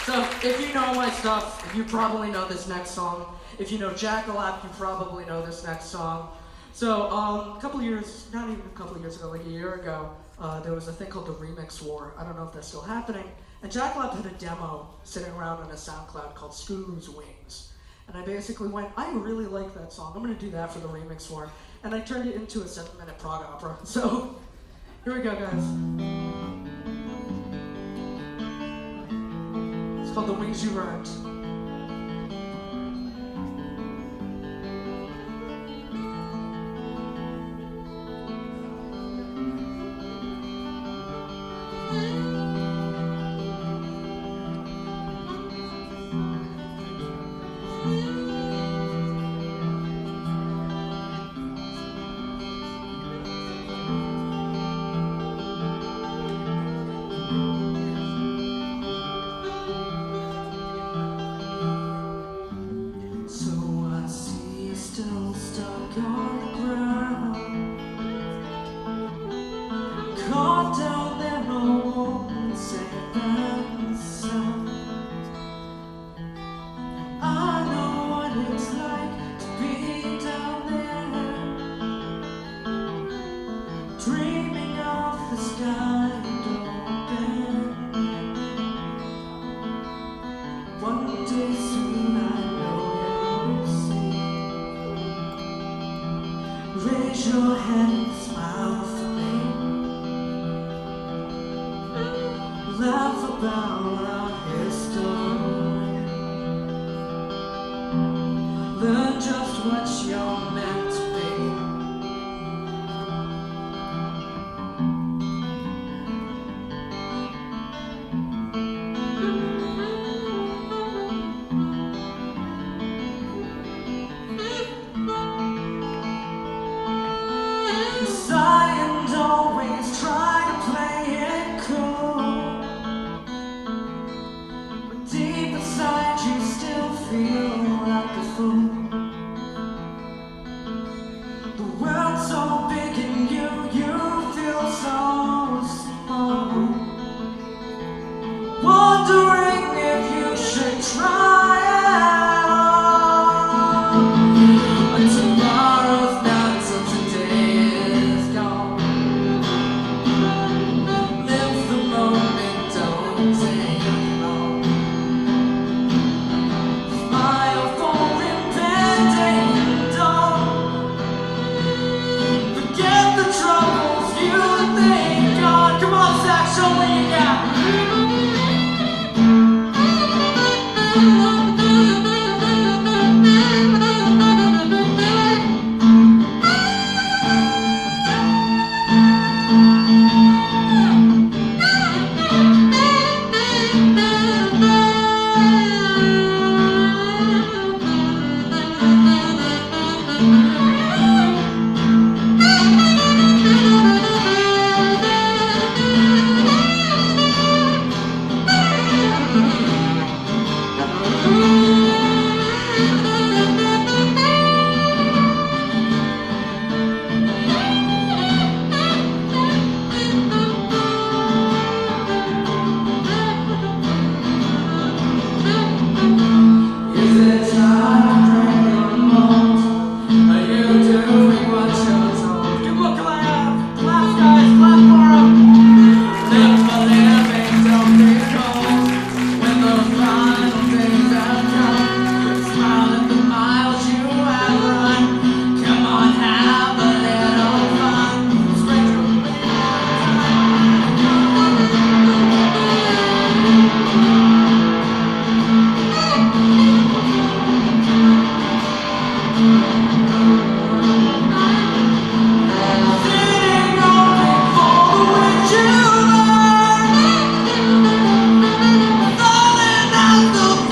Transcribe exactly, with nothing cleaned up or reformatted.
So, if you know my stuff, you probably know this next song. If you know Jackalap, you probably know this next song. So, um, a couple years, not even a couple years ago, like a year ago, uh, there was a thing called the Remix War. I don't know if that's still happening. And Jackalap had a demo sitting around on a SoundCloud called Scootaloo's Wings. And I basically went, I really like that song. I'm going to do that for the Remix War. And I turned it into a seven-minute prog opera. So, here we go, guys. It's called The Wings You Earned. Still stuck on the ground, caught down there, no one safe and sound. I know what it's like to be down there, dreaming of the sky and open. One day soon I know you'll see. Raise your head and smile for me. Laugh about our history. Learn just what you're meant to be. And always try to play it cool, but deep inside you still feel like a fool. The world's so big and you, you feel so small, wondering if you should try at all. But tomorrow's not till today is gone. Live the moment, don't take long. Smile for impending dawn. Forget the troubles you think on. Come on, Zach, show what you got. The